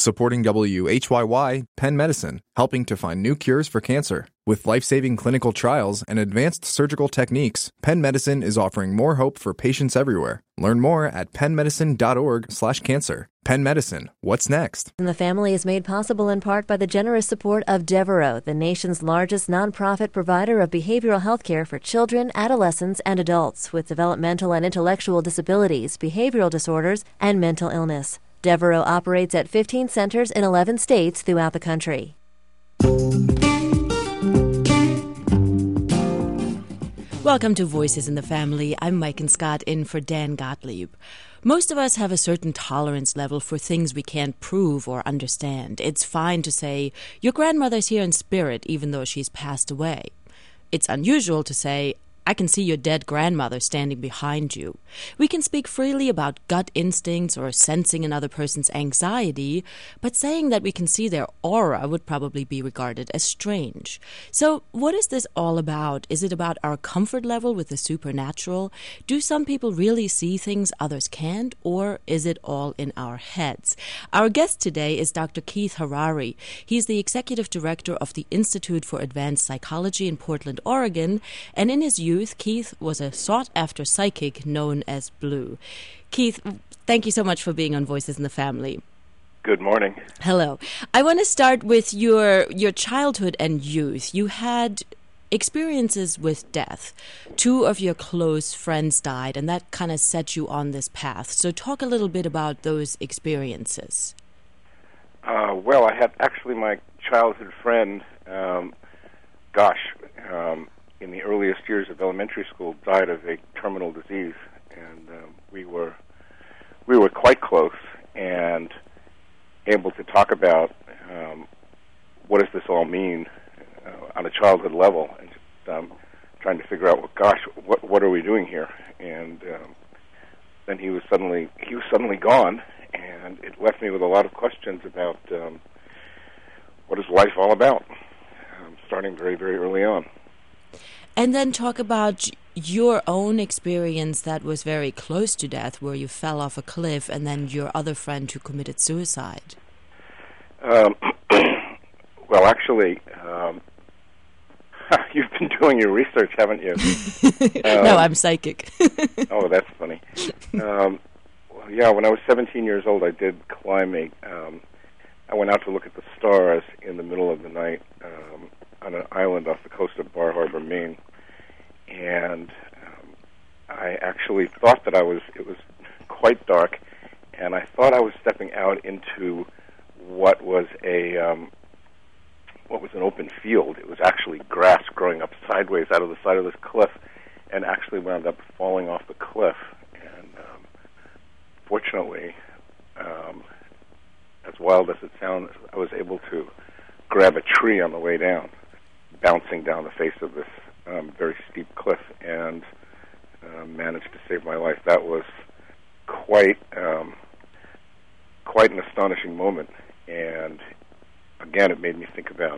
Supporting WHYY, Penn Medicine, helping to find new cures for cancer. With life-saving clinical trials and advanced surgical techniques, Penn Medicine is offering more hope for patients everywhere. Learn more at pennmedicine.org/cancer. Penn Medicine, what's next? And the family is made possible in part by the generous support of Devereaux, the nation's largest nonprofit provider of behavioral health care for children, adolescents, and adults with developmental and intellectual disabilities, behavioral disorders, and mental illness. Devereaux operates at 15 centers in 11 states throughout the country. Welcome to Voices in the Family. I'm Mike and Scott in for Dan Gottlieb. Most of us have a certain tolerance level for things we can't prove or understand. It's fine to say, your grandmother's here in spirit even though she's passed away. It's unusual to say, I can see your dead grandmother standing behind you. We can speak freely about gut instincts or sensing another person's anxiety, but saying that we can see their aura would probably be regarded as strange. So what is this all about? Is it about our comfort level with the supernatural? Do some people really see things others can't, or is it all in our heads? Our guest today is Dr. Keith Harary. He's the executive director of the Institute for Advanced Psychology in Portland, Oregon, and in his youth, Keith was a sought-after psychic known as Blue. Keith, thank you so much for being on Voices in the Family. Good morning. Hello. I want to start with your childhood and youth. You had experiences with death. 2 of your close friends died, and that kind of set you on this path. So talk a little bit about those experiences. Well, I had actually my childhood friend, in the earliest years of elementary school, died of a terminal disease, and we were quite close and able to talk about what does this all mean on a childhood level, and just trying to figure out, what are we doing here? And then he was suddenly gone, and it left me with a lot of questions about what is life all about, starting very, very early on. And then talk about your own experience that was very close to death, where you fell off a cliff, and then your other friend who committed suicide. Well, actually, you've been doing your research, haven't you? No, I'm psychic. Oh, that's funny. When I was 17 years old, I did climb I went out to look at the stars in the middle of the night on an island off the coast of Bar Harbor, Maine, and I actually thought that it was quite dark, and I thought I was stepping out into what was an open field. It was actually grass growing up sideways out of the side of this cliff, and actually wound up falling off the cliff. And fortunately, as wild as it sounds, I was able to grab a tree on the way down, bouncing down the face of this very steep cliff, and managed to save my life. That was quite an astonishing moment, and again, it made me think about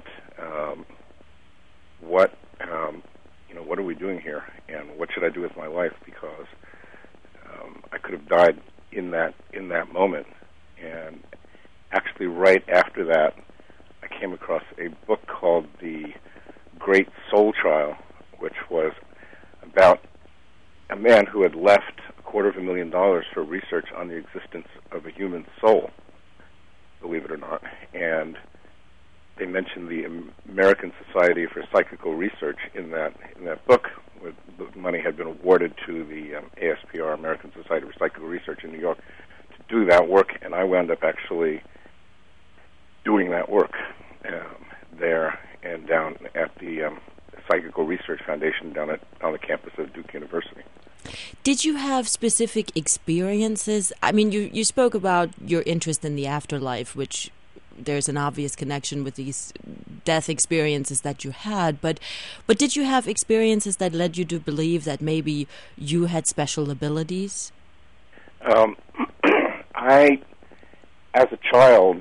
what are we doing here, and what should I do with my life? Because I could have died in that moment. And actually, right after that, I came across a book called The Great Soul Trial, which was about a man who had left $250,000 for research on the existence of a human soul, believe it or not. And they mentioned the American Society for Psychical Research in that book. The money had been awarded to the ASPR, American Society for Psychical Research in New York, to do that work, and I wound up actually doing that work there and down at the Psychical Research Foundation on the campus of Duke University. Did you have specific experiences? I mean, you spoke about your interest in the afterlife, which there's an obvious connection with these death experiences that you had, but did you have experiences that led you to believe that maybe you had special abilities? I, as a child,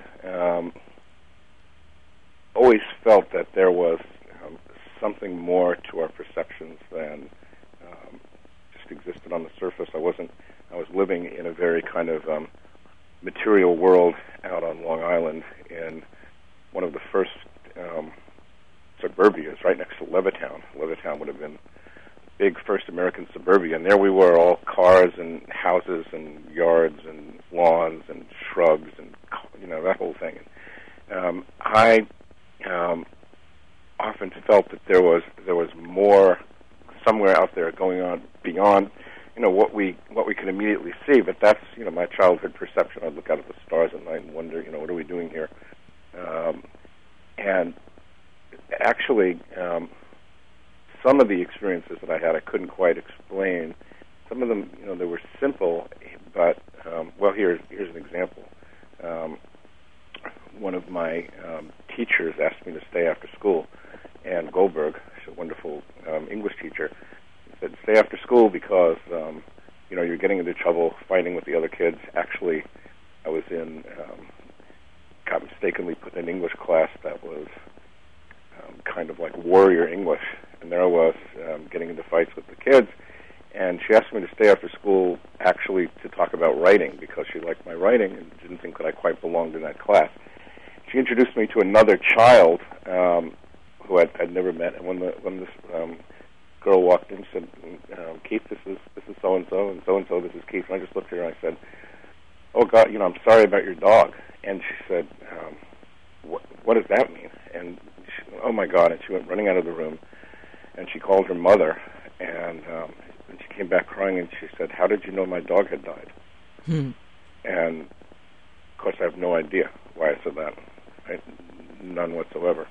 always felt that there was something more to our perceptions than just existed on the surface. I was living in a very kind of material world out on Long Island in one of the first suburbias right next to Levittown. Levittown would have been big first American suburbia, and there we were, all cars and houses and yards and lawns and shrubs and, that whole thing. I often felt that there was more somewhere out there going on beyond what we could immediately see. But that's my childhood perception. I'd look out at the stars at night and wonder, what are we doing here? And actually, some of the experiences that I had, I couldn't quite explain. Some of them, they were simple, but here's an example. One of my teachers asked me to stay after school, Ann Goldberg, she's a wonderful English teacher, said, stay after school because, you're getting into trouble fighting with the other kids. Actually, I was got mistakenly put in an English class that was kind of like warrior English, and there I was getting into fights with the kids, and she asked me to stay after school actually to talk about writing because she liked my writing and didn't think that I quite belonged in that class. She introduced me to another child who I'd never met, and when this girl walked in, she said, Keith, this is so-and-so, and so-and-so, this is Keith, and I just looked at her and I said, oh, God, I'm sorry about your dog. And she said, what does that mean? And she, oh, my God, and she went running out of the room, and she called her mother, and she came back crying, and she said, how did you know my dog had died? And, of course, I have no idea why I said that. Right? None whatsoever.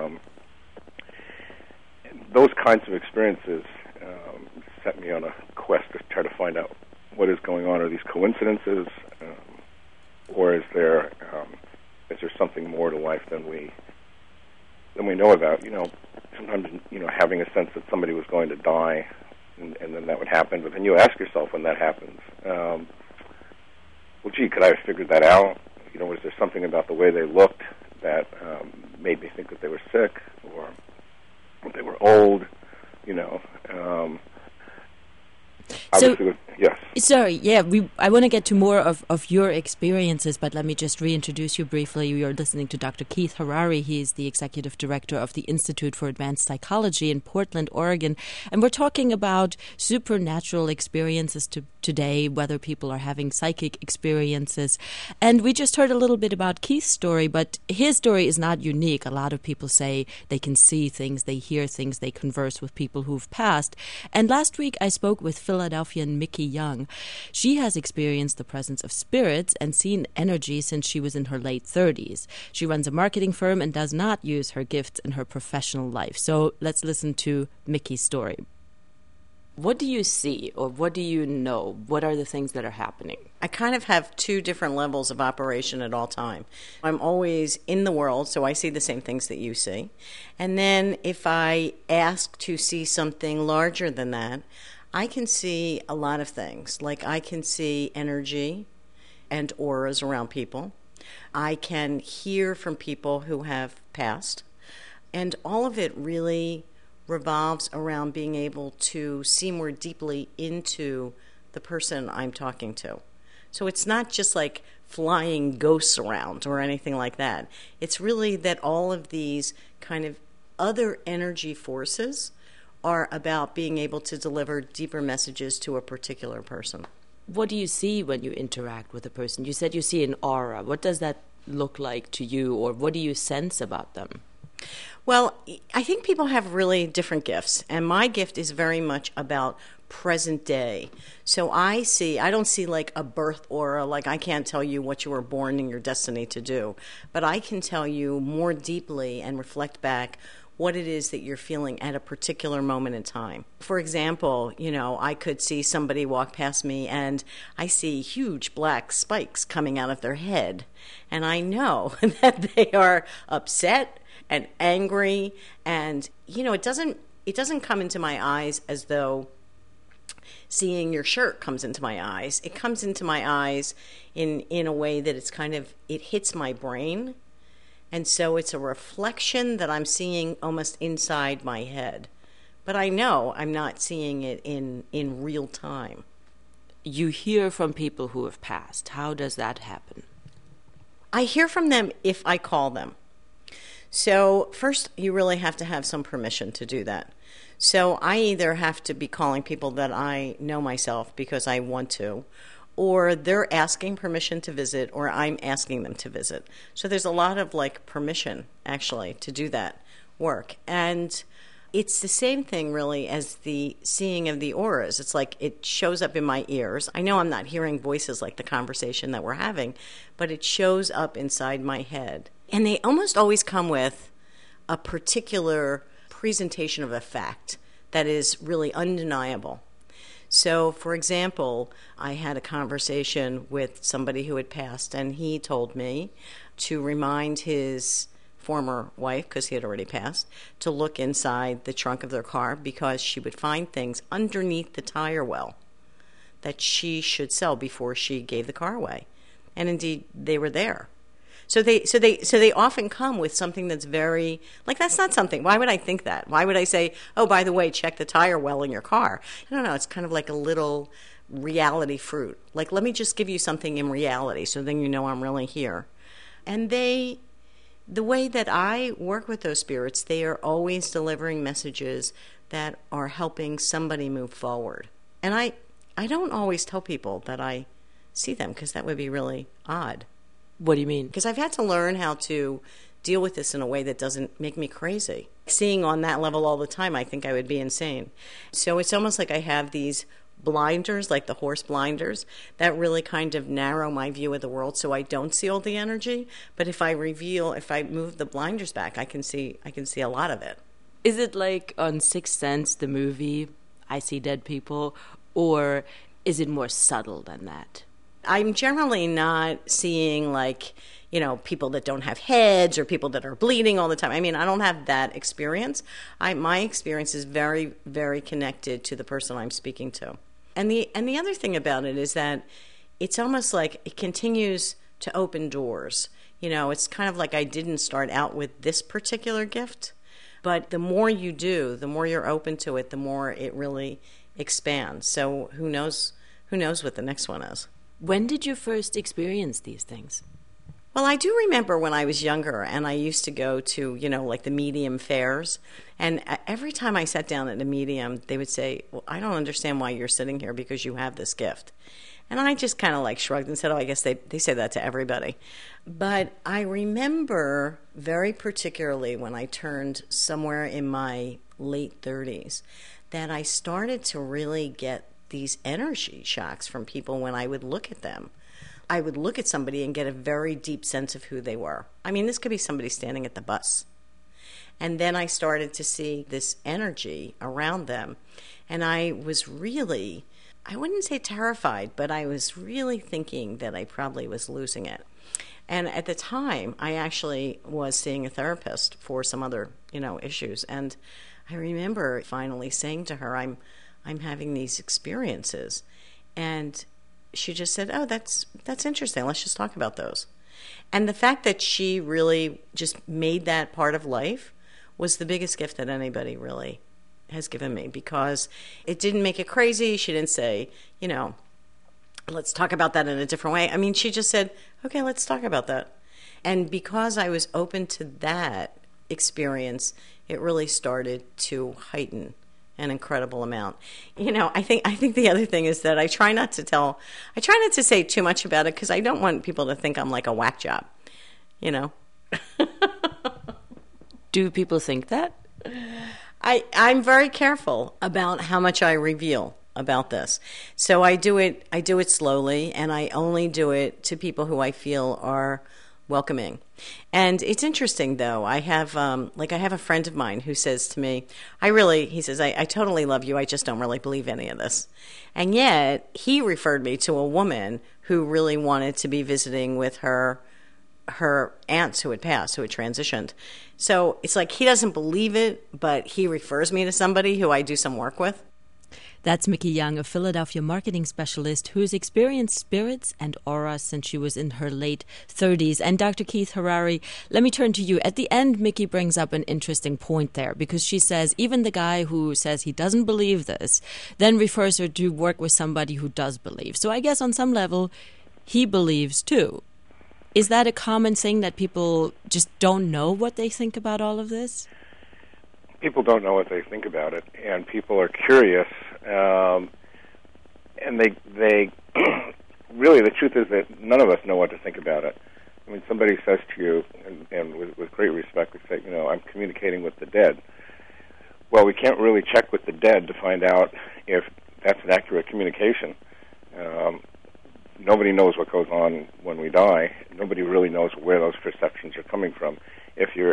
Those kinds of experiences set me on a quest to try to find out what is going on. Are these coincidences, or is there something more to life than we know about? Sometimes having a sense that somebody was going to die, and then that would happen. But then you ask yourself when that happens, well, gee, could I have figured that out? Was there something about the way they looked that made me think that they were sick or they were old? Obviously, yes. Sorry, yeah, I want to get to more of your experiences, but let me just reintroduce you briefly. You're listening to Dr. Keith Harary. He is the executive director of the Institute for Advanced Psychology in Portland, Oregon, and we're talking about supernatural experiences today, whether people are having psychic experiences. And we just heard a little bit about Keith's story, but his story is not unique. A lot of people say they can see things, they hear things, they converse with people who've passed. And last week I spoke with Philadelphian Mickey Young. She has experienced the presence of spirits and seen energy since she was in her late 30s. She runs a marketing firm and does not use her gifts in her professional life. So let's listen to Mickey's story. What do you see, or what do you know? What are the things that are happening? I kind of have two different levels of operation at all time. I'm always in the world, so I see the same things that you see. And then if I ask to see something larger than that, I can see a lot of things. Like I can see energy and auras around people. I can hear from people who have passed. And all of it really revolves around being able to see more deeply into the person I'm talking to. So it's not just like flying ghosts around or anything like that. It's really that all of these kind of other energy forces are about being able to deliver deeper messages to a particular person. What do you see when you interact with a person? You said you see an aura. What does that look like to you, or what do you sense about them? Well, I think people have really different gifts, and my gift is very much about present day. So I don't see like a birth aura, like I can't tell you what you were born and your destiny to do, but I can tell you more deeply and reflect back what it is that you're feeling at a particular moment in time. For example, I could see somebody walk past me and I see huge black spikes coming out of their head, and I know that they are upset and angry, and it doesn't come into my eyes as though seeing your shirt comes into my eyes. It comes into my eyes in a way that it hits my brain, and so it's a reflection that I'm seeing almost inside my head, but I know I'm not seeing it in real time. you hear from people who have passed. How does that happen? I hear from them if I call them. So first, you really have to have some permission to do that. So I either have to be calling people that I know myself because I want to, or they're asking permission to visit, or I'm asking them to visit. So there's a lot of permission actually to do that work. And it's the same thing really as the seeing of the auras. It's like it shows up in my ears. I know I'm not hearing voices like the conversation that we're having, but it shows up inside my head. And they almost always come with a particular presentation of a fact that is really undeniable. So, for example, I had a conversation with somebody who had passed, and he told me to remind his former wife, because he had already passed, to look inside the trunk of their car because she would find things underneath the tire well that she should sell before she gave the car away. And indeed, they were there. So they often come with something that's very, that's not something. Why would I think that? Why would I say, oh, by the way, check the tire well in your car? I don't know. It's kind of like a little reality fruit. Let me just give you something in reality so then you know I'm really here. And the way that I work with those spirits, they are always delivering messages that are helping somebody move forward. And I don't always tell people that I see them because that would be really odd. What do you mean? Because I've had to learn how to deal with this in a way that doesn't make me crazy. Seeing on that level all the time, I think I would be insane. So it's almost like I have these blinders, like the horse blinders, that really kind of narrow my view of the world so I don't see all the energy. But if I move the blinders back, I can see a lot of it. Is it like on Sixth Sense, the movie, I See Dead People, or is it more subtle than that? I'm generally not seeing people that don't have heads or people that are bleeding all the time. I mean, I don't have that experience. My experience is very, very connected to the person I'm speaking to. And the other thing about it is that it's almost like it continues to open doors. It's kind of like I didn't start out with this particular gift, but the more you do, the more you're open to it, the more it really expands. So who knows what the next one is. When did you first experience these things? Well, I do remember when I was younger and I used to go to, the medium fairs. And every time I sat down at a medium, they would say, well, I don't understand why you're sitting here because you have this gift. And I just kind of shrugged and said, oh, I guess they say that to everybody. But I remember very particularly when I turned somewhere in my late 30s that I started to really get these energy shocks from people when I would look at them. I would look at somebody and get a very deep sense of who they were. I mean, this could be somebody standing at the bus. And then I started to see this energy around them. And I was really, I wouldn't say terrified, but I was really thinking that I probably was losing it. And at the time, I actually was seeing a therapist for some other, issues. And I remember finally saying to her, I'm having these experiences. And she just said, oh, that's interesting. Let's just talk about those. And the fact that she really just made that part of life was the biggest gift that anybody really has given me, because it didn't make it crazy. She didn't say, let's talk about that in a different way. I mean, she just said, okay, let's talk about that. And because I was open to that experience, it really started to heighten an incredible amount. I think the other thing is that I try not to say too much about it because I don't want people to think I'm like a whack job, Do people think that? I'm very careful about how much I reveal about this. So I do it slowly, and I only do it to people who I feel are welcoming. And it's interesting, though. I have a friend of mine who says to me, he says, I totally love you. I just don't really believe any of this. And yet he referred me to a woman who really wanted to be visiting with her aunts who had passed, who had transitioned. So it's like he doesn't believe it, but he refers me to somebody who I do some work with. That's Mickey Young, a Philadelphia marketing specialist who's experienced spirits and auras since she was in her late 30s. And Dr. Keith Harary, let me turn to you. At the end, Mickey brings up an interesting point there, because she says even the guy who says he doesn't believe this then refers her to work with somebody who does believe. So I guess on some level, he believes too. Is that a common thing, that people just don't know what they think about all of this? People don't know what they think about it, and people are curious, and they really, the truth is that none of us know what to think about it. I mean, somebody says to you, and with great respect, they say, I'm communicating with the dead. Well, we can't really check with the dead to find out if that's an accurate communication. Nobody knows what goes on when we die. Nobody really knows where those perceptions are coming from. If you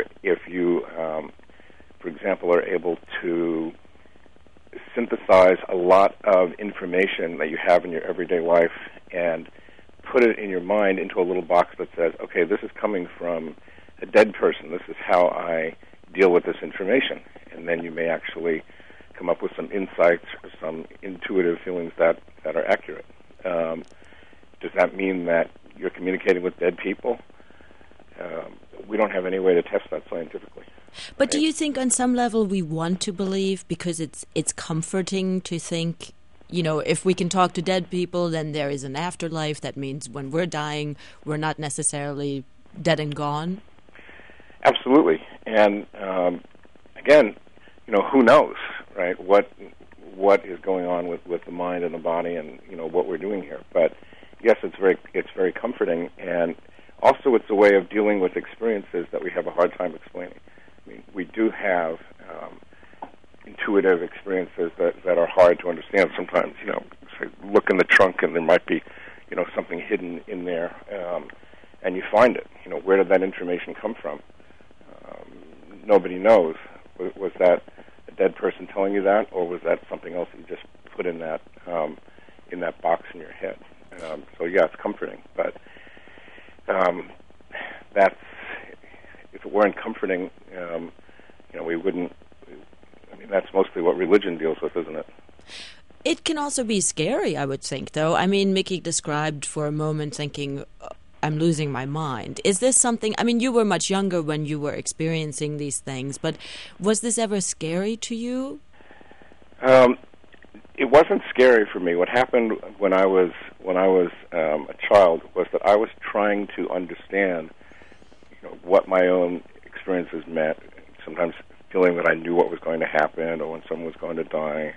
for example, are able to synthesize a lot of information that you have in your everyday life and put it in your mind into a little box that says, okay, this is coming from a dead person. This is how I deal with this information. And then you may actually come up with some insights or some intuitive feelings that are accurate. Does that mean that you're communicating with dead people? We don't have any way to test that scientifically. But do you think on some level we want to believe because it's comforting to think, if we can talk to dead people, then there is an afterlife. That means when we're dying, we're not necessarily dead and gone? Absolutely. And again, who knows, right? What is going on with the mind and the body, and what we're doing here. But yes, it's very comforting, and also it's a way of dealing with experiences that we have a hard time explaining. I mean, we do have intuitive experiences that are hard to understand sometimes. Say, look in the trunk and there might be, something hidden in there, and you find it. Where did that information come from? Nobody knows. Was that a dead person telling you that, or was that something else that you just put in that box in your head? So yeah, it's comforting, but that's, if it weren't comforting, we wouldn't. I mean, that's mostly what religion deals with, isn't it? It can also be scary, I would think, though. I mean, Mickey described for a moment thinking, I'm losing my mind. Is this something, I mean, you were much younger when you were experiencing these things, but was this ever scary to you? It wasn't scary for me. What happened when I was a child was that I was trying to understand what my own experiences meant, sometimes feeling that I knew what was going to happen or when someone was going to die,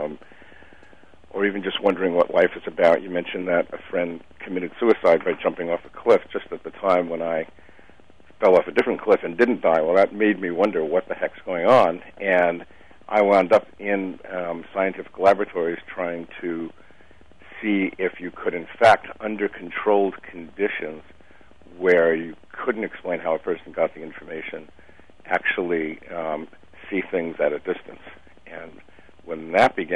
or even just wondering what life is about. You mentioned that a friend committed suicide by jumping off a cliff just at the time when I fell off a different cliff and didn't die. Well, that made me wonder what the heck's going on, and I wound up in scientific laboratories trying to see if you could, in fact, under controlled conditions where you couldn't explain how a person got the information, actually see things at a distance. And when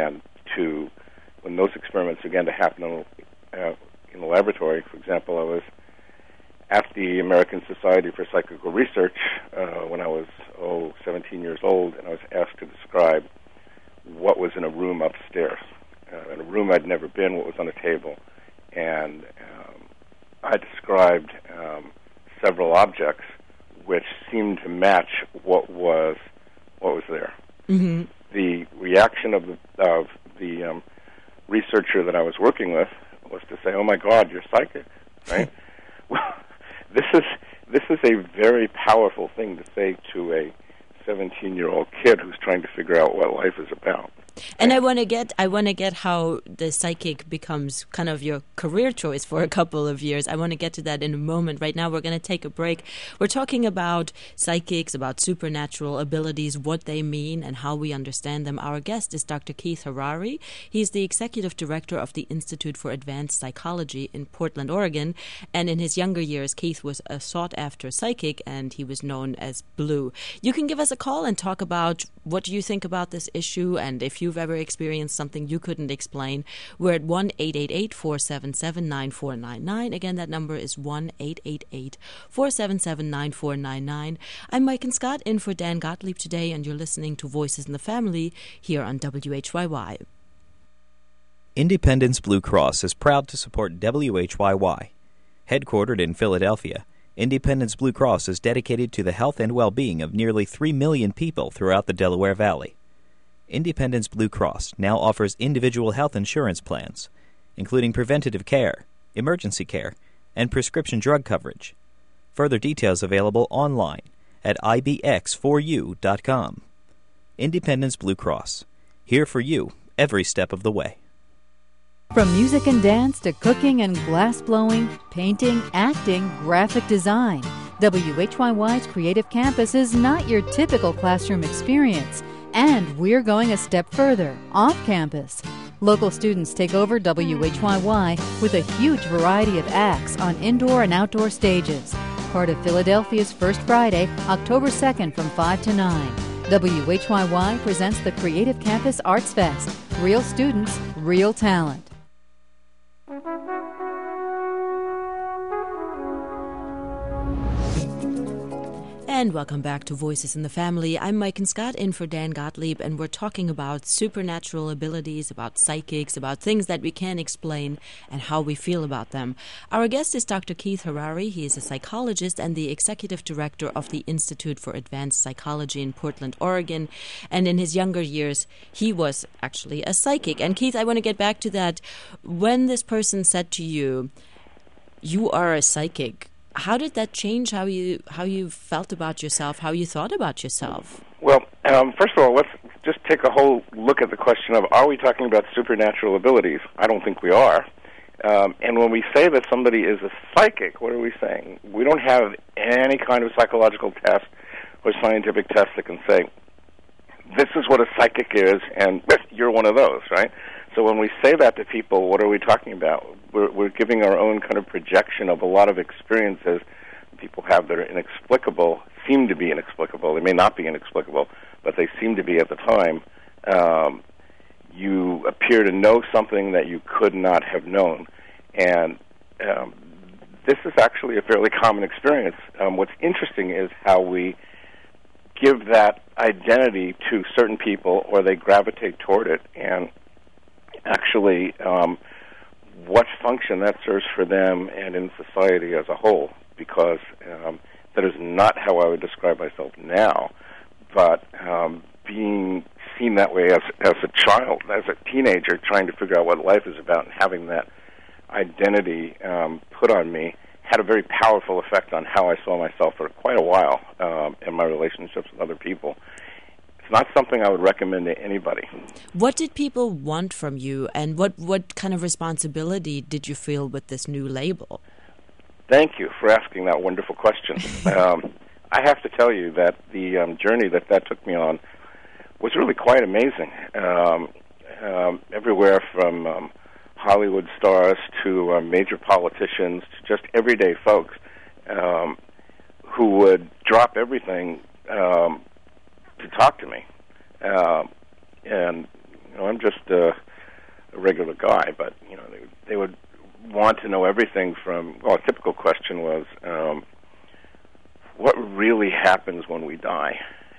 those experiments began to happen in the laboratory, for example, I was at the American Society for Psychical Research when I was 17 years old, and I was asked to describe what was in a room upstairs. In a room I'd never been, what was on a table. And I described several objects which seemed to match what was there. Mm-hmm. The reaction of the researcher that I was working with was to say, "Oh my God, you're psychic," right? Well, this is a very powerful thing to say to a 17-year-old kid who's trying to figure out what life is about. And I want to get how the psychic becomes kind of your career choice for a couple of years. I want to get to that in a moment. Right now, we're going to take a break. We're talking about psychics, about supernatural abilities, what they mean, and how we understand them. Our guest is Dr. Keith Harary. He's the executive director of the Institute for Advanced Psychology in Portland, Oregon. And in his younger years, Keith was a sought-after psychic, and he was known as Blue. You can give us a call and talk about what you think about this issue, and if you've ever experienced something you couldn't explain. We're at 1-888-477-9499. Again, that number is 1-888-477-9499. I'm Mike and Scott, in for Dan Gottlieb today, and you're listening to Voices in the Family here on WHYY. Independence Blue Cross is proud to support WHYY. Headquartered in Philadelphia, Independence Blue Cross is dedicated to the health and well-being of nearly 3 million people throughout the Delaware Valley. Independence Blue Cross now offers individual health insurance plans, including preventative care, emergency care, and prescription drug coverage. Further details available online at ibx4u.com. Independence Blue Cross, here for you every step of the way. From music and dance to cooking and glass blowing, painting, acting, graphic design, WHYY's Creative Campus is not your typical classroom experience, and we're going a step further, off campus. Local students take over WHYY with a huge variety of acts on indoor and outdoor stages. Part of Philadelphia's First Friday, October 2nd from 5 to 9. WHYY presents the Creative Campus Arts Fest. Real students, real talent. And welcome back to Voices in the Family. I'm Maiken Scott in for Dan Gottlieb, and we're talking about supernatural abilities, about psychics, about things that we can't explain and how we feel about them. Our guest is Dr. Keith Harary. He is a psychologist and the executive director of the Institute for Advanced Psychology in Portland, Oregon. And in his younger years, he was actually a psychic. And Keith, I want to get back to that. When this person said to you, "You are a psychic," how did that change how you felt about yourself, how you thought about yourself? Well, first of all, let's just take a whole look at the question of, are we talking about supernatural abilities? I don't think we are. And when we say that somebody is a psychic, what are we saying? We don't have any kind of psychological test or scientific test that can say, this is what a psychic is, and you're one of those, right? So when we say that to people, what are we talking about? We're giving our own kind of projection of a lot of experiences people have that are inexplicable, seem to be inexplicable. They may not be inexplicable, but they seem to be at the time. You appear to know something that you could not have known. And this is actually a fairly common experience. What's interesting is how we give that identity to certain people, or they gravitate toward it, and actually what function that serves for them and in society as a whole, because that is not how I would describe myself now, but being seen that way as a child, as a teenager, trying to figure out what life is about and having that identity put on me had a very powerful effect on how I saw myself for quite a while in my relationships with other people. Not something I would recommend to anybody. What did people want from you, and what kind of responsibility did you feel with this new label? Thank you for asking that wonderful question. I have to tell you that the journey that took me on was really quite amazing. Everywhere from Hollywood stars to major politicians to just everyday folks who would drop everything to talk to me, and I'm just a regular guy, but they would want to know everything from. Well, a typical question was, "What really happens when we die?"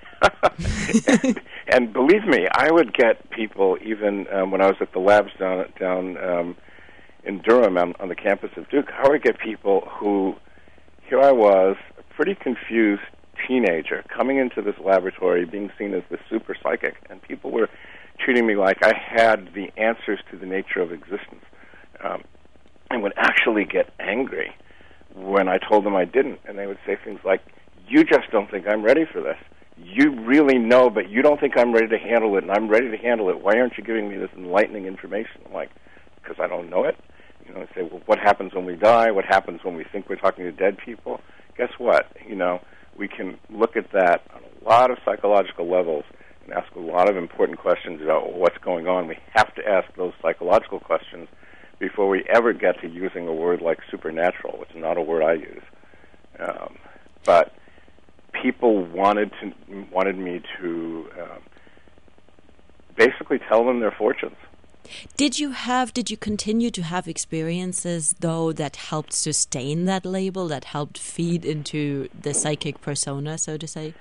and believe me, I would get people even when I was at the labs down in Durham on the campus of Duke. I would get people who, here I was, a pretty confused teenager coming into this laboratory being seen as the super psychic, and people were treating me like I had the answers to the nature of existence, and would actually get angry when I told them I didn't, and they would say things like, "You just don't think I'm ready for this. You really know, but you don't think I'm ready to handle it, and I'm ready to handle it. Why aren't you giving me this enlightening information?" I'm like, "Because I don't know it." I say, "Well, what happens when we die? What happens when we think we're talking to dead people?" Guess what? We can look at that on a lot of psychological levels and ask a lot of important questions about what's going on. We have to ask those psychological questions before we ever get to using a word like supernatural, which is not a word I use. But people wanted me to basically tell them their fortunes. Did you continue to have experiences, though, that helped sustain that label, that helped feed into the psychic persona, so to say?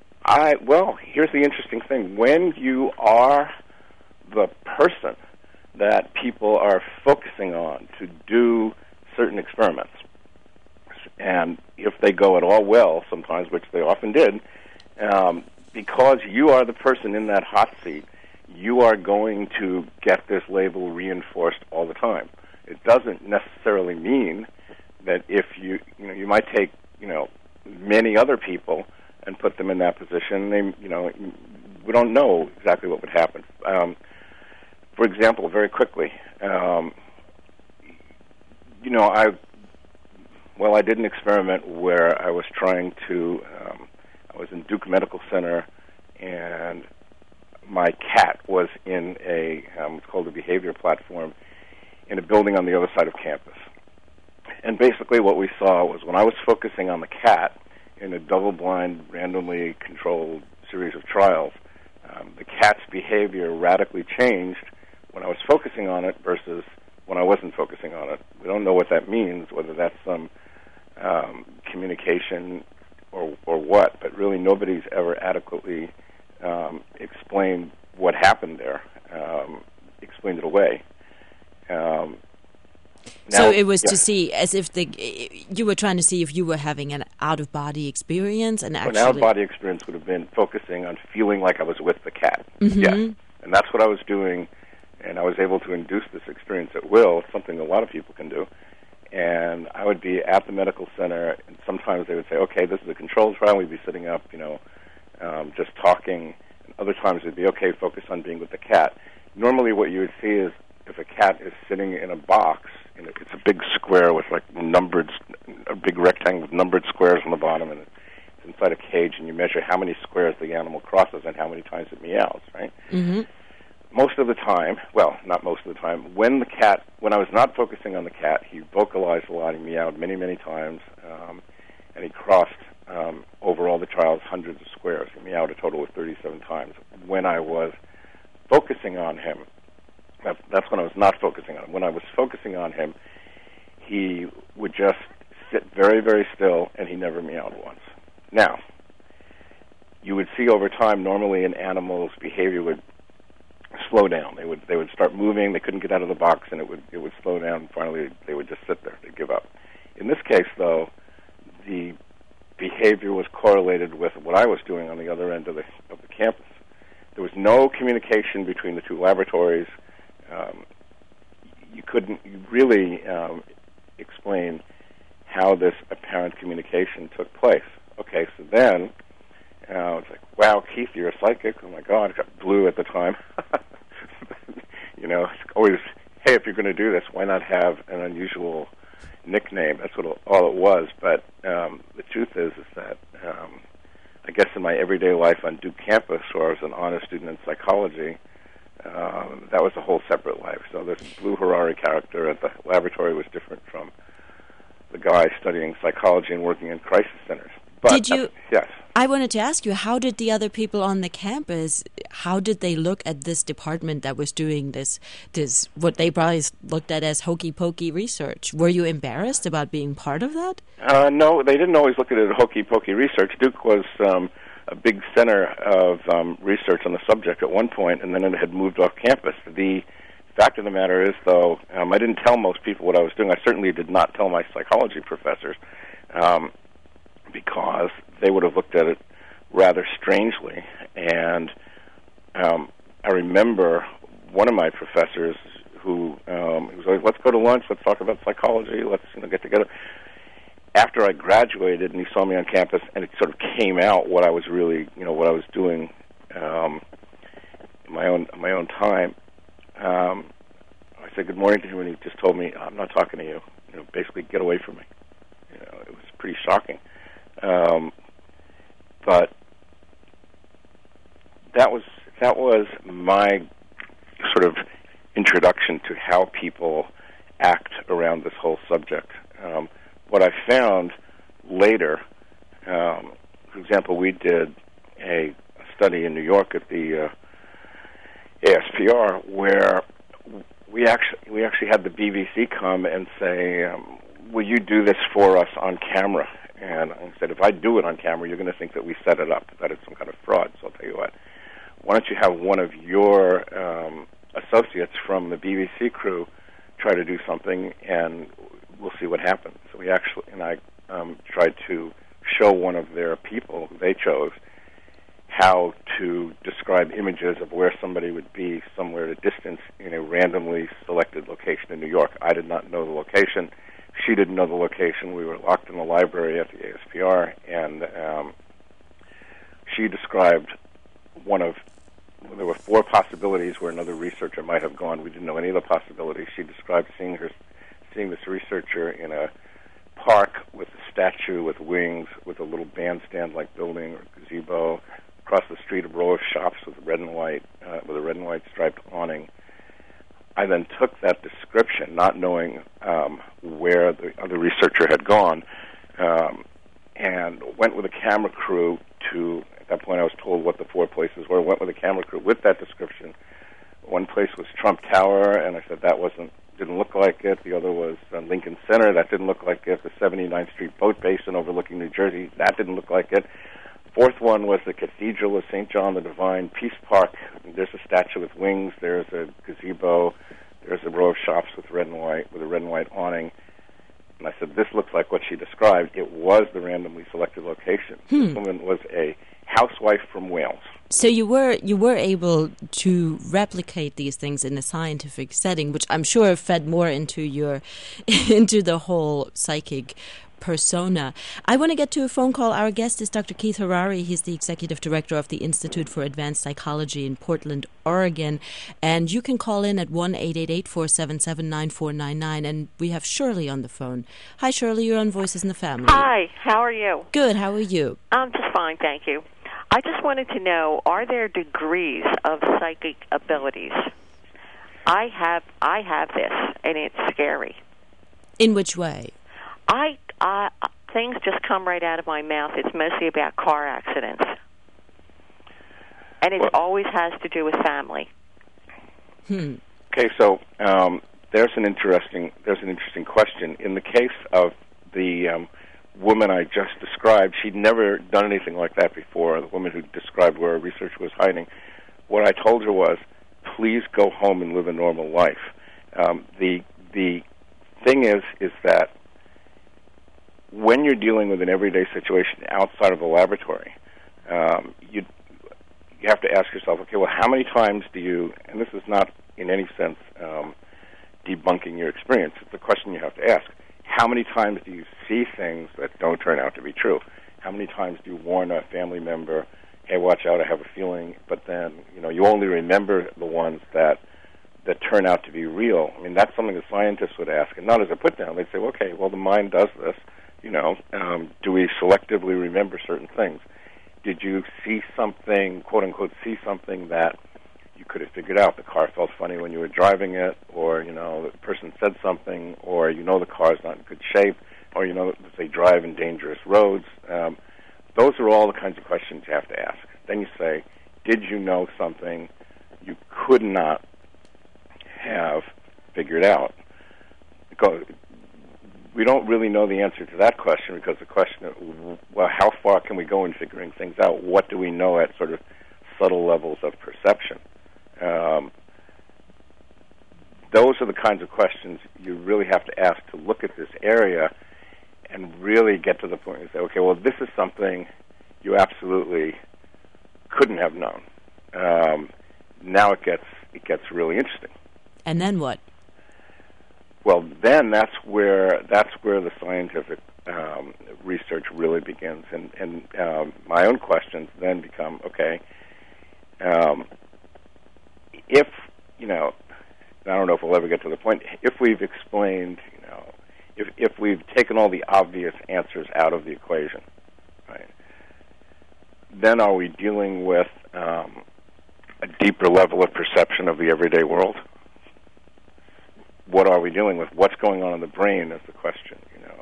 Well, here's the interesting thing. When you are the person that people are focusing on to do certain experiments. And if they go at all well, sometimes, which they often did, because you are the person in that hot seat, you are going to get this label reinforced all the time. It doesn't necessarily mean that if you might take, many other people and put them in that position, we don't know exactly what would happen. For example, very quickly, I did an experiment where I was trying to, I was in Duke Medical Center, and my cat was in it's called a behavior platform, in a building on the other side of campus. And basically what we saw was when I was focusing on the cat in a double-blind, randomly controlled series of trials, the cat's behavior radically changed when I was focusing on it versus when I wasn't focusing on it. We don't know what that means, whether that's some communication or what, but really nobody's ever adequately explained what happened there, explained it away. So it was to see as if you were trying to see if you were having an out-of-body experience, and actually... An out-of-body experience would have been focusing on feeling like I was with the cat. Mm-hmm. Yes, and that's what I was doing, and I was able to induce this experience at will. It's something a lot of people can do. And I would be at the medical center, and sometimes they would say, okay, this is a controlled trial. We'd be sitting up, just talking. And other times it would be, okay, focus on being with the cat. Normally what you would see is if a cat is sitting in a box, it's a big square with a big rectangle with numbered squares on the bottom, and it's inside a cage, and you measure how many squares the animal crosses and how many times it meows, right? Mm-hmm. Most of the time, well, not most of the time, when I was not focusing on the cat, he vocalized a lot, he meowed many, many times, and he crossed, over all the trials, hundreds of squares. He meowed a total of 37 times. When I was focusing on him, that's when I was not focusing on him. When I was focusing on him, he would just sit very, very still, and he never meowed once. Now, you would see over time, normally an animal's behavior would slow down. They would start moving. They couldn't get out of the box, and it would slow down. And finally, they would just sit there. They'd give up. In this case, though, the behavior was correlated with what I was doing on the other end of the campus. There was no communication between the two laboratories. You couldn't really explain how this apparent communication took place. Okay, so then it's like, wow, Keith, you're a psychic. Oh my God, I got blue at the time. It's always, hey, if you're going to do this, why not have an unusual nickname? That's what all it was. But the truth is that I guess in my everyday life on Duke campus, where I was an honor student in psychology, that was a whole separate life. So this Blue Harari character at the laboratory was different from the guy studying psychology and working in crisis centers. But, did you? Yes. I wanted to ask you, how did the other people on the campus, how did they look at this department that was doing this what they probably looked at as hokey-pokey research? Were you embarrassed about being part of that? No, they didn't always look at it as hokey-pokey research. Duke was a big center of research on the subject at one point, and then it had moved off campus. The fact of the matter is, though, I didn't tell most people what I was doing. I certainly did not tell my psychology professors, because they would have looked at it rather strangely. And I remember one of my professors who was always, let's go to lunch, let's talk about psychology, let's get together. After I graduated and he saw me on campus and it sort of came out what I was really, what I was doing in my own time, I said good morning to him, and he just told me, I'm not talking to you. Basically get away from me. It was pretty shocking. But that was my sort of introduction to how people act around this whole subject. What I found later, for example, we did a study in New York at the ASPR where we actually had the BBC come and say, will you do this for us on camera? And I said, if I do it on camera, you're going to think that we set it up, that it's some kind of fraud. So I'll tell you what, why don't you have one of your associates from the BBC crew try to do something, and we'll see what happens. So I tried to show one of their people who they chose how to describe images of where somebody would be somewhere at a distance in a randomly selected location in New York. I did not know the location. She didn't know the location. We were locked in the library at the ASPR, and she described there were 4 possibilities where another researcher might have gone. We didn't know any of the possibilities. She described seeing this researcher in a park with a statue with wings, with a little bandstand-like building or gazebo, across the street a row of shops with a red and white striped awning. I then took that description, not knowing where the other researcher had gone, and went with a camera crew to. At that point, I was told what the 4 places were. Went with a camera crew with that description. One place was Trump Tower, and I said that didn't look like it. The other was Lincoln Center. That didn't look like it. The 79th Street Boat Basin overlooking New Jersey. That didn't look like it. 4th one was the Cathedral of St. John the Divine, Peace Park. There's a statue with wings. There's a gazebo. There's a row of shops with a red and white awning. And I said, this looks like what she described. It was the randomly selected location. This woman was a housewife from Wales. So you were able to replicate these things in a scientific setting, which I'm sure fed more into into the whole psychic persona. I want to get to a phone call. Our guest is Dr. Keith Harary. He's the executive director of the Institute for Advanced Psychology in Portland, Oregon. And you can call in at 1-888-477-9499. And we have Shirley on the phone. Hi, Shirley. You're on Voices in the Family. Hi. How are you? Good. How are you? I'm just fine, thank you. I just wanted to know, are there degrees of psychic abilities? I have this, and it's scary. In which way? Things just come right out of my mouth. It's mostly about car accidents, and it always has to do with family. Okay, so there's an interesting question. In the case of the woman I just described, she'd never done anything like that before. The woman who described where a researcher was hiding. What I told her was, please go home and live a normal life. The thing is that when you're dealing with an everyday situation outside of the laboratory, you have to ask yourself, okay, well, how many times do you, and this is not in any sense debunking your experience, it's a question you have to ask, how many times do you see things that don't turn out to be true? How many times do you warn a family member, hey, watch out, I have a feeling, but then, you only remember the ones that turn out to be real? I mean, that's something that scientists would ask, and not as a put-down. They'd say, okay, well, the mind does this. Do we selectively remember certain things? Did you see something, quote-unquote, see something that you could have figured out? The car felt funny when you were driving it, or, the person said something, or, the car's not in good shape, or, they drive in dangerous roads. Those are all the kinds of questions you have to ask. Then you say, did you know something you could not have figured out? We don't really know the answer to that question, because the question of, well, how far can we go in figuring things out? What do we know at sort of subtle levels of perception? Those are the kinds of questions you really have to ask to look at this area and really get to the point and say, okay, well, this is something you absolutely couldn't have known. Now it gets really interesting. And then what? Well, then that's where the scientific research really begins, and my own questions then become, okay, if I don't know if we'll ever get to the point, if we've explained, if we've taken all the obvious answers out of the equation, right, then are we dealing with a deeper level of perception of the everyday world? What are we dealing with? What's going on in the brain is the question.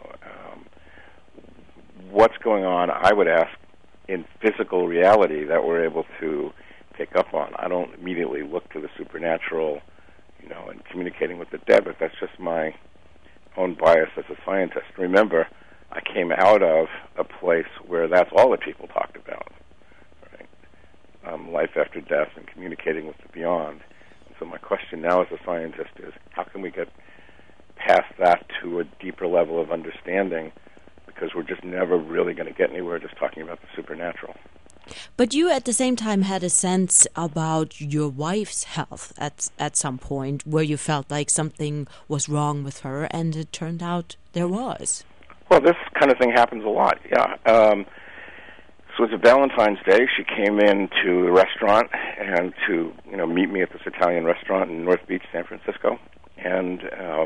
What's going on, I would ask, in physical reality that we're able to pick up on. I don't immediately look to the supernatural, and communicating with the dead, but that's just my own bias as a scientist. Remember, I came out of a place where that's all that people talked about, right? Life after death and communicating with the beyond. So my question now as a scientist is, how can we get past that to a deeper level of understanding? Because we're just never really going to get anywhere just talking about the supernatural. But you, at the same time, had a sense about your wife's health at some point where you felt like something was wrong with her, and it turned out there was. Well, this kind of thing happens a lot, yeah. So it was a Valentine's Day. She came into the restaurant and to meet me at this Italian restaurant in North Beach, San Francisco. And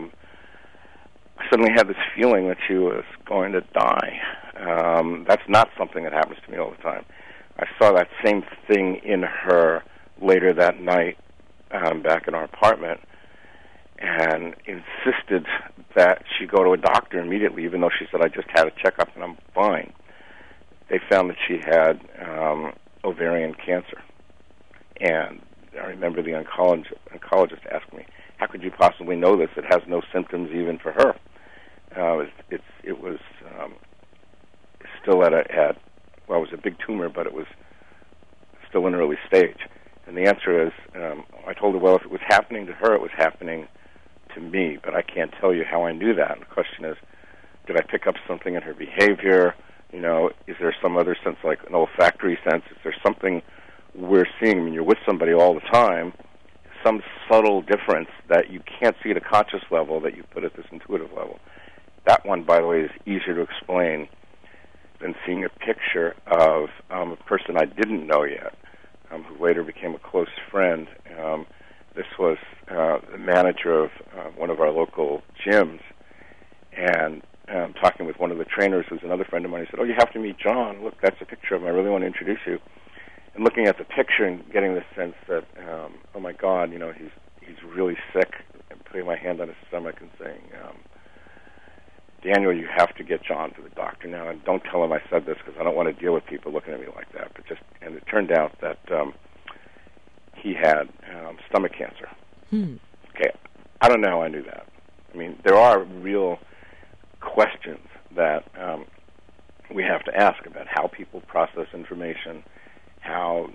I suddenly had this feeling that she was going to die. That's not something that happens to me all the time. I saw that same thing in her later that night back in our apartment, and insisted that she go to a doctor immediately, even though she said, I just had a checkup and I'm fine. They found that she had ovarian cancer. And I remember the oncologist asked me, how could you possibly know this? It has no symptoms even for her. It was still well, it was a big tumor, but it was still an early stage. And the answer is, I told her, well, if it was happening to her, it was happening to me, but I can't tell you how I knew that. And the question is, did I pick up something in her behavior? Is there some other sense, like an olfactory sense? Is there something we're seeing when you're with somebody all the time, some subtle difference that you can't see at a conscious level that you put at this intuitive level? That one, by the way, is easier to explain than seeing a picture of a person I didn't know yet, who later became a close friend. This was the manager of one of our local gyms, and talking with one of the trainers who's another friend of mine. He said, you have to meet John. Look, that's a picture of him. I really want to introduce you. And looking at the picture and getting the sense that, oh, my God, he's really sick, and putting my hand on his stomach and saying, Daniel, you have to get John to the doctor now, and don't tell him I said this because I don't want to deal with people looking at me like that. And it turned out that he had stomach cancer. Okay, I don't know how I knew that. I mean, there are real questions that we have to ask about how people process information, how,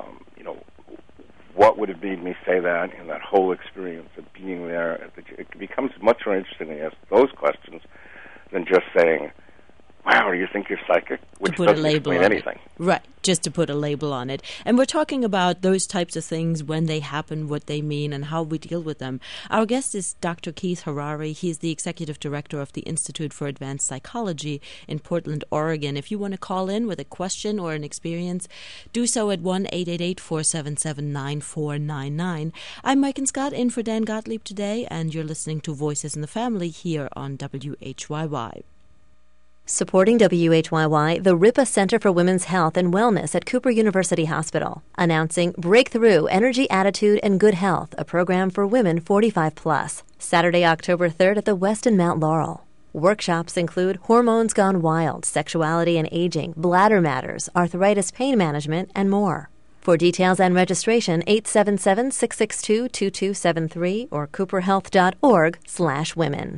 what would it be me say that, and that whole experience of being there. It becomes much more interesting to ask those questions than just saying, wow, do you think you're psychic? Which doesn't explain anything. Right, just to put a label on it. And we're talking about those types of things, when they happen, what they mean, and how we deal with them. Our guest is Dr. Keith Harary. He's the executive director of the Institute for Advanced Psychology in Portland, Oregon. If you want to call in with a question or an experience, do so at 1-888-477-9499. I'm Mike and Scott, in for Dan Gottlieb today, and you're listening to Voices in the Family here on WHYY. Supporting WHYY, the Ripa Center for Women's Health and Wellness at Cooper University Hospital, announcing Breakthrough Energy, Attitude, and Good Health, a program for women 45+. Saturday, October 3rd at the Westin Mount Laurel. Workshops include Hormones Gone Wild, Sexuality and Aging, Bladder Matters, Arthritis Pain Management, and more. For details and registration, 877-662-2273 or cooperhealth.org/women.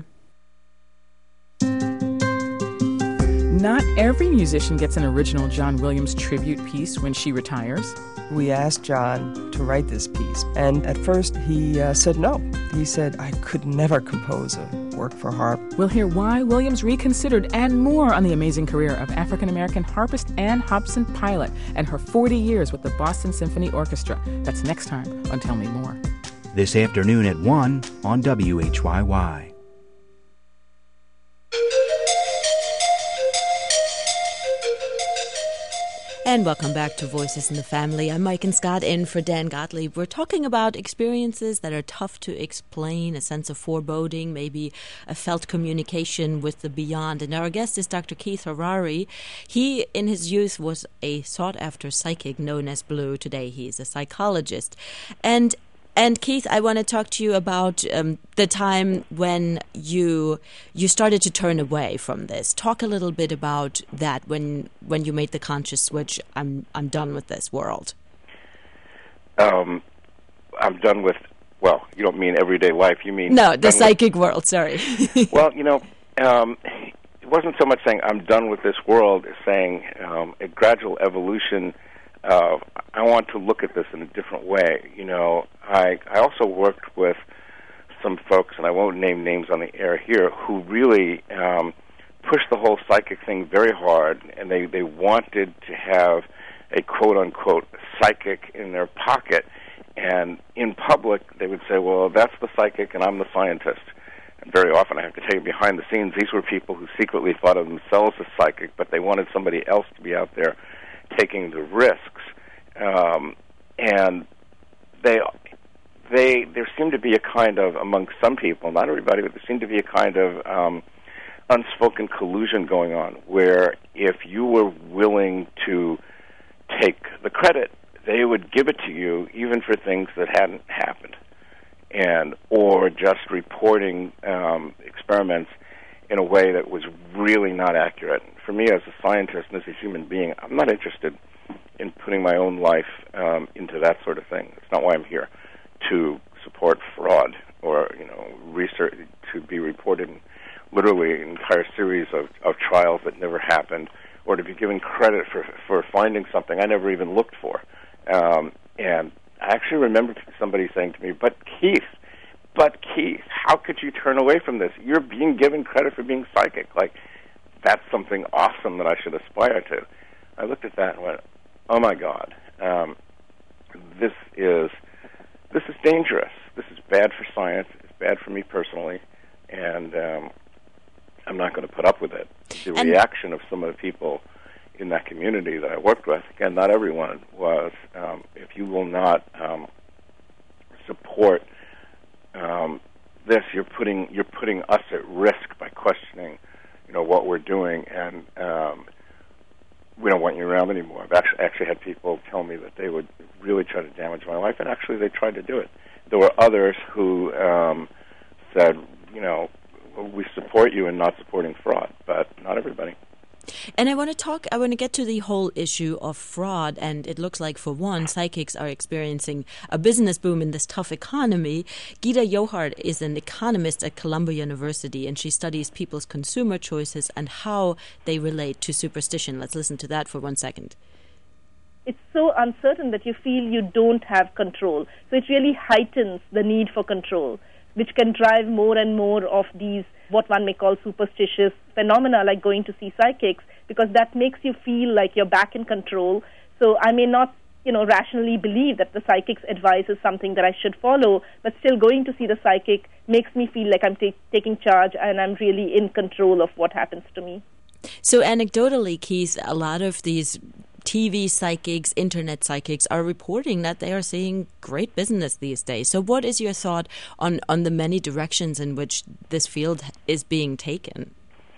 Not every musician gets an original John Williams tribute piece when she retires. We asked John to write this piece, and at first he said no. He said, I could never compose a work for harp. We'll hear why Williams reconsidered and more on the amazing career of African-American harpist Ann Hobson Pilot and her 40 years with the Boston Symphony Orchestra. That's next time on Tell Me More. This afternoon at 1 on WHYY. And welcome back to Voices in the Family. I'm Mike and Scott, in for Dan Gottlieb. We're talking about experiences that are tough to explain, a sense of foreboding, maybe a felt communication with the beyond. And our guest is Dr. Keith Harary. He, in his youth, was a sought-after psychic known as Blue. Today, he's a psychologist. And Keith, I want to talk to you about the time when you started to turn away from this. Talk a little bit about that when you made the conscious switch. I'm done with this world. I'm done with. Well, you don't mean everyday life. You mean the psychic world. Sorry. Well, it wasn't so much saying I'm done with this world as saying a gradual evolution I want to look at this in a different way. You know, I also worked with some folks, and I won't name names on the air here, who really pushed the whole psychic thing very hard, and they wanted to have a quote-unquote psychic in their pocket. And in public, they would say, well, that's the psychic and I'm the scientist. And very often I have to tell you behind the scenes, these were people who secretly thought of themselves as psychic, but they wanted somebody else to be out there taking the risks. And there seemed to be a kind of, among some people, not everybody, but there seemed to be a kind of unspoken collusion going on, where if you were willing to take the credit, they would give it to you even for things that hadn't happened, and or just reporting experiments in a way that was really not accurate. For me, as a scientist and as a human being, I'm not interested in putting my own life into that sort of thing. It's not why I'm here, to support fraud or, you know, research, to be reported literally an entire series of trials that never happened, or to be given credit for finding something I never even looked for. And I actually remember somebody saying to me, but Keith, how could you turn away from this? You're being given credit for being psychic. Like, that's something awesome that I should aspire to. I looked at that and went, oh my God, this is dangerous. This is bad for science. It's bad for me personally, and I'm not going to put up with it. The reaction of some of the people in that community that I worked with, again, not everyone, was, if you will not support this, you're putting us at risk by questioning, you know, what we're doing, and we don't want you around anymore. I've actually had people tell me that they would really try to damage my life, and actually they tried to do it. There were others who said, you know, we support you in not supporting fraud, but not everybody. And I want to get to the whole issue of fraud, and it looks like, for one, psychics are experiencing a business boom in this tough economy. Gita Johar is an economist at Columbia University, and she studies people's consumer choices and how they relate to superstition. Let's listen to that for 1 second. It's so uncertain that you feel you don't have control. So it really heightens the need for control, which can drive more and more of these, what one may call superstitious phenomena, like going to see psychics, because that makes you feel like you're back in control. So I may not, rationally believe that the psychic's advice is something that I should follow, but still going to see the psychic makes me feel like I'm taking charge and I'm really in control of what happens to me. So anecdotally, Keith, a lot of these TV psychics, internet psychics are reporting that they are seeing great business these days. So what is your thought on the many directions in which this field is being taken?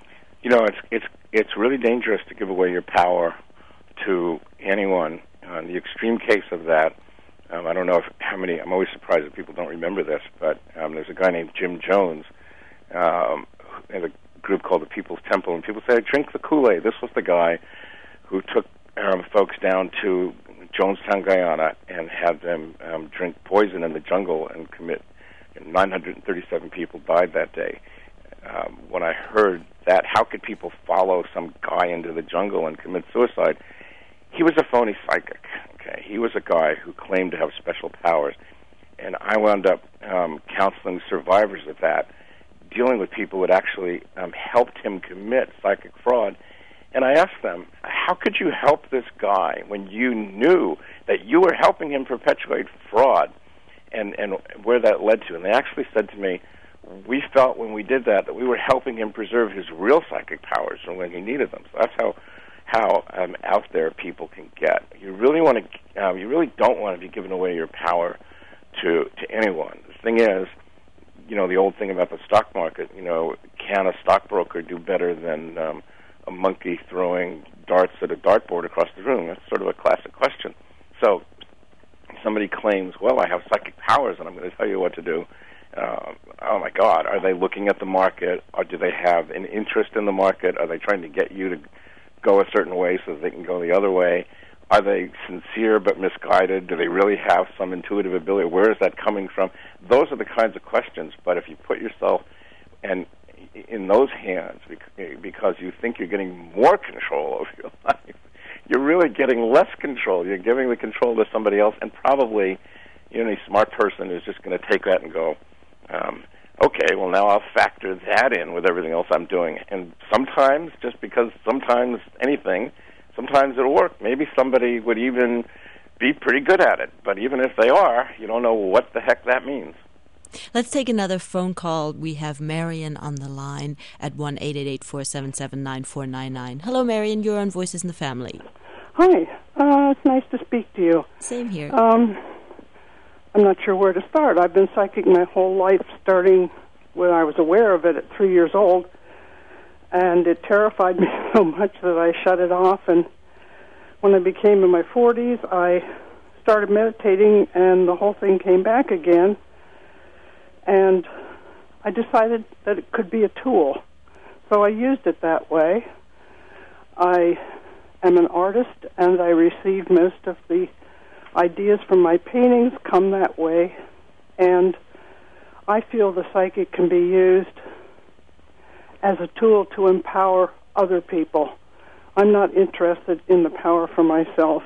It's really dangerous to give away your power to anyone. The extreme case of that, I don't know I'm always surprised that people don't remember this, but there's a guy named Jim Jones, and a group called the People's Temple, and people say, drink the Kool-Aid. This was the guy who took folks down to Jonestown, Guyana, and had them drink poison in the jungle and commit. 937 people died that day. When I heard that, how could people follow some guy into the jungle and commit suicide? He was a phony psychic. Okay, he was a guy who claimed to have special powers, and I wound up counseling survivors of that, dealing with people that actually helped him commit psychic fraud. And I asked them, how could you help this guy when you knew that you were helping him perpetuate fraud, and where that led to? And they actually said to me, we felt when we did that we were helping him preserve his real psychic powers from when he needed them. So that's how out there people can get. You really don't want to be giving away your power to anyone. The thing is, the old thing about the stock market, can a stockbroker do better than a monkey throwing darts at a dartboard across the room? That's sort of a classic question. So somebody claims, well, I have psychic powers and I'm going to tell you what to do. Oh my God, are they looking at the market, or do they have an interest in the market? Are they trying to get you to go a certain way so that they can go the other way? Are they sincere but misguided? Do they really have some intuitive ability? Where is that coming from? Those are the kinds of questions, but if you put yourself in those hands because you think you're getting more control over your life, you're really getting less control. You're giving the control to somebody else, and probably, any smart person is just going to take that and go, okay, well, now I'll factor that in with everything else I'm doing. And sometimes, just because sometimes it'll work. Maybe somebody would even be pretty good at it. But even if they are, you don't know what the heck that means. Let's take another phone call. We have Marion on the line at 1-888-477-9499. Hello, Marion. You're on Voices in the Family. Hi. It's nice to speak to you. Same here. I'm not sure where to start. I've been psychic my whole life, starting when I was aware of it at 3 years old, and it terrified me so much that I shut it off. And when I became in my 40s, I started meditating, and the whole thing came back again. And I decided that it could be a tool. So I used it that way. I am an artist, and I receive most of the ideas from my paintings come that way. And I feel the psychic can be used as a tool to empower other people. I'm not interested in the power for myself.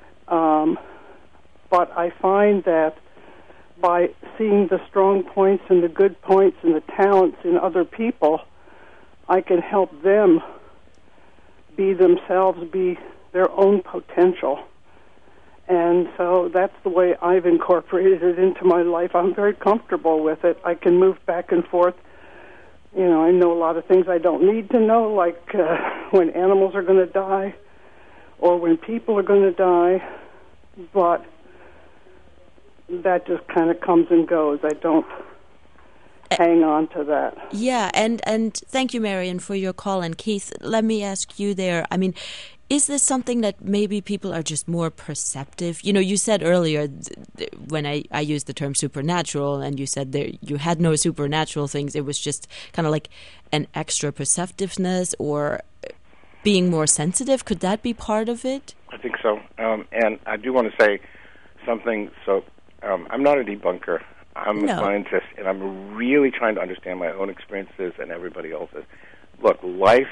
But I find that by seeing the strong points and the good points and the talents in other people, I can help them be themselves, be their own potential. And so that's the way I've incorporated it into my life. I'm very comfortable with it. I can move back and forth. I know a lot of things I don't need to know, like when animals are going to die or when people are going to die, but that just kind of comes and goes. I don't hang on to that. Yeah, and thank you, Marion, for your call. And Keith, let me ask you there. I mean, is this something that maybe people are just more perceptive? You said earlier when I used the term supernatural, and you said you had no supernatural things. It was just kind of like an extra perceptiveness or being more sensitive. Could that be part of it? I think so. And I do want to say something. So I'm not a debunker. I'm a scientist, and I'm really trying to understand my own experiences and everybody else's. Look, life's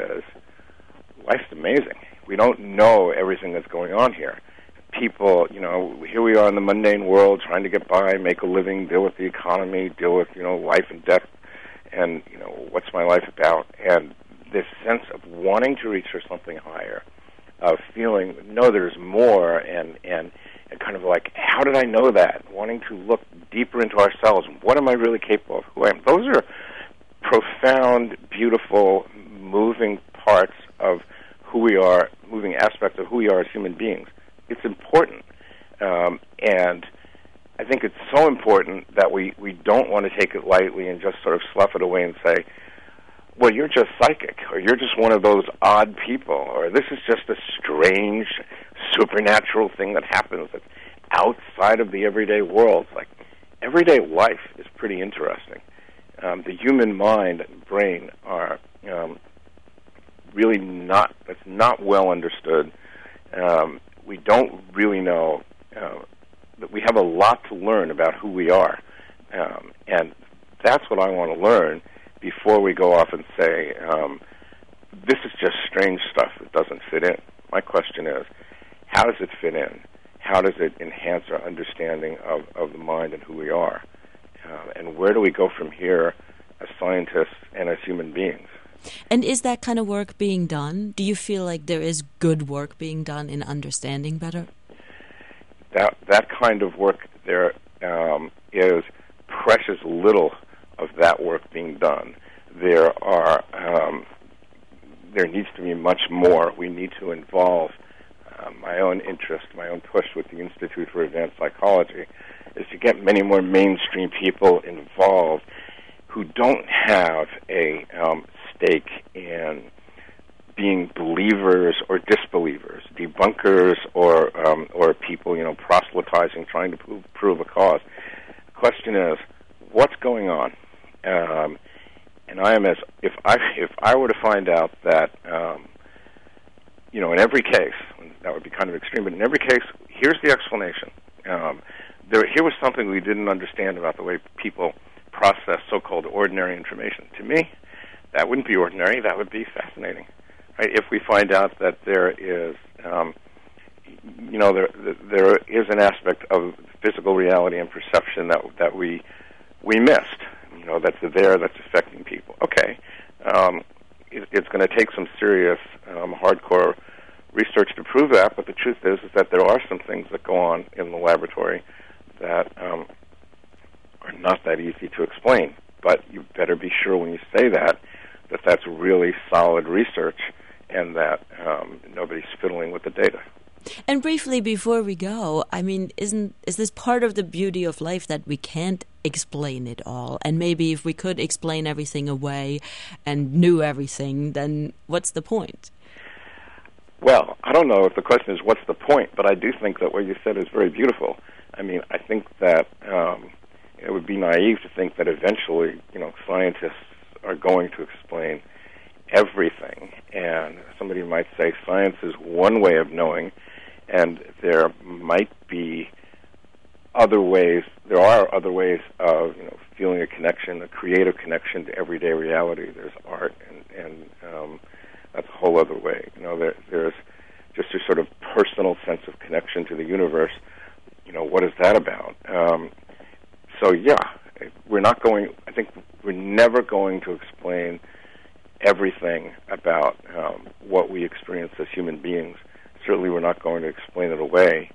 amazing. We don't know everything that's going on here. People, here we are in the mundane world trying to get by, make a living, deal with the economy, deal with, life and death, and, what's my life about? And this sense of wanting to reach for something higher, of feeling, no, there's more, and kind of like, how did I know that? Wanting to look deeper into ourselves. What am I really capable of? Who I am? Those are profound, beautiful, moving parts of who we are, moving aspects of who we are as human beings. It's important. And I think it's so important that we don't want to take it lightly and just sort of slough it away and say, well, you're just psychic, or you're just one of those odd people, or this is just a strange supernatural thing that happens that's outside of the everyday world. Like, everyday life is pretty interesting. The human mind and brain are really not well understood. We don't really know that we have a lot to learn about who we are. And that's what I want to learn before we go off and say, this is just strange stuff that doesn't fit in. My question is, how does it fit in? How does it enhance our understanding of the mind and who we are? And where do we go from here as scientists and as human beings? And is that kind of work being done? Do you feel like there is good work being done in understanding better? That kind of work, there is precious little of that work being done. There needs to be much more. We need to involve my own interest, my own push with the Institute for Advanced Psychology is to get many more mainstream people involved who don't have a stake in being believers or disbelievers, debunkers or people, proselytizing, trying to prove a cause. The question is, what's going on? And I am if I were to find out that in every case, that would be kind of extreme, but in every case, here's the explanation. Here was something we didn't understand about the way people process so-called ordinary information. To me, that wouldn't be ordinary. That would be fascinating. Right? If we find out that there is there is an aspect of physical reality and perception that we missed. That's there, that's affecting people. Okay, it's going to take some serious, hardcore research to prove that. But the truth is that there are some things that go on in the laboratory that are not that easy to explain. But you better be sure when you say that that's really solid research, and that nobody's fiddling with the data. And briefly, before we go, I mean, is this part of the beauty of life that we can't explain it all? And maybe if we could explain everything away and knew everything, then what's the point? Well, I don't know if the question is what's the point, but I do think that what you said is very beautiful. I mean, I think that it would be naive to think that eventually, scientists are going to explain everything. And somebody might say science is one way of knowing, and there might be other ways. There are other ways of feeling a connection, a creative connection to everyday reality. There's art, and that's a whole other way. There's just a sort of personal sense of connection to the universe. What is that about? So yeah, I think we're never going to explain everything about what we experience as human beings. Certainly we're not going to explain it away.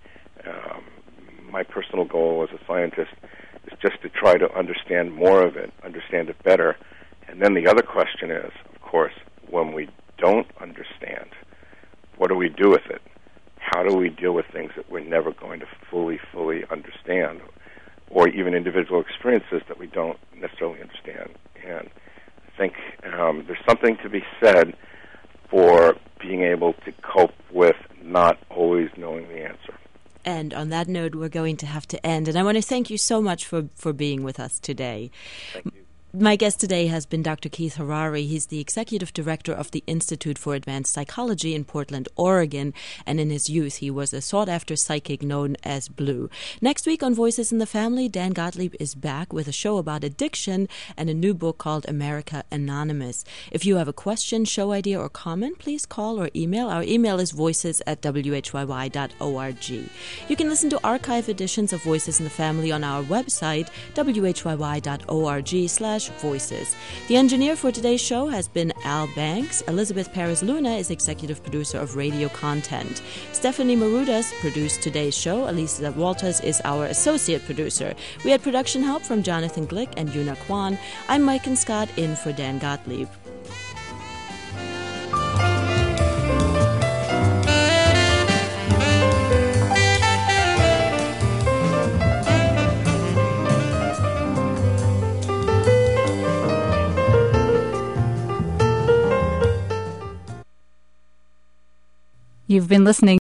My personal goal as a scientist is just to try to understand more of it, understand it better. And then the other question is, of course, when we don't understand, what do we do with it? How do we deal with things that we're never going to fully understand, or even individual experiences that we don't necessarily understand? And I think there's something to be said for being able to cope with not always knowing the answer. And on that note, we're going to have to end. And I want to thank you so much for being with us today. Thank you. My guest today has been Dr. Keith Harary. He's the executive director of the Institute for Advanced Psychology in Portland, Oregon, and in his youth he was a sought-after psychic known as Blue. Next week on Voices in the Family, Dan Gottlieb is back with a show about addiction and a new book called America Anonymous. If you have a question, show idea, or comment, please call or email. Our email is voices@whyy.org. You can listen to archive editions of Voices in the Family on our website, whyy.org/voices. The engineer for today's show has been Al Banks. Elizabeth Perez-Luna is executive producer of radio content. Stephanie Marudas produced today's show. Elisa Walters is our associate producer. We had production help from Jonathan Glick and Yuna Kwan. I'm Mike and Scott in for Dan Gottlieb. You've been listening